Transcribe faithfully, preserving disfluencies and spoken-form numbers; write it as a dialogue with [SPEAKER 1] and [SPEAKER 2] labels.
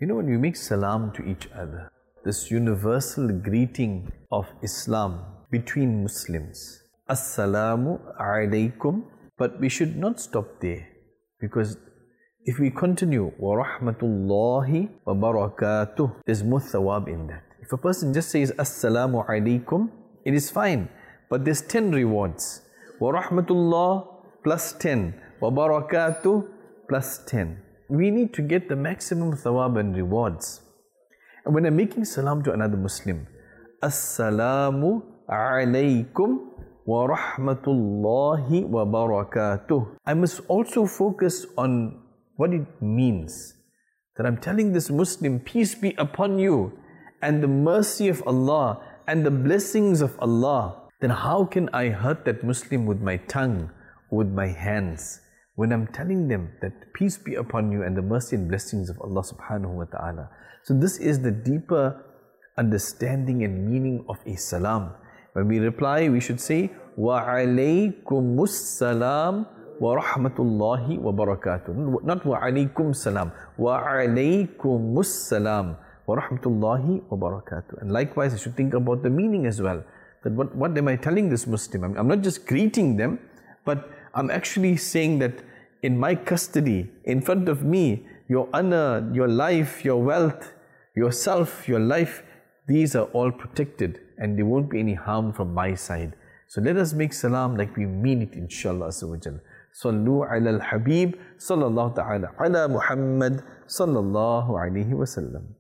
[SPEAKER 1] You know, when we make salam to each other, this universal greeting of Islam between Muslims, Assalamu alaikum, but we should not stop there, because if we continue, wa rahmatullahi wa barakatuh, there's more thawab in that. If a person just says Assalamu alaikum, it is fine, but there's ten rewards. Wa rahmatullah plus ten, wa barakatuh plus ten. We need to get the maximum thawab and rewards. And when I'm making salam to another Muslim, Assalamu alaikum wa rahmatullahi wa barakatuh, I must also focus on what it means. That I'm telling this Muslim, peace be upon you, and the mercy of Allah, and the blessings of Allah. Then how can I hurt that Muslim with my tongue, or with my hands? When I'm telling them that peace be upon you and the mercy and blessings of Allah subhanahu wa ta'ala. So this is the deeper understanding and meaning of a salam. When we reply, we should say, Wa alaykumus salam wa rahmatullahi wa barakatuh. Not wa alaykum salam. Wa alaykumus salam wa rahmatullahi wa barakatuh. And likewise, I should think about the meaning as well. That what, what am I telling this Muslim? I'm, I'm not just greeting them, but I'm actually saying that in my custody, in front of me, your honor, your life, your wealth, yourself, your life, these are all protected and there won't be any harm from my side. So let us make salam like we mean it, inshallah azza wa jal. Sallu ala al-Habib, sallallahu ta'ala ala Muhammad, sallallahu alayhi wa sallam.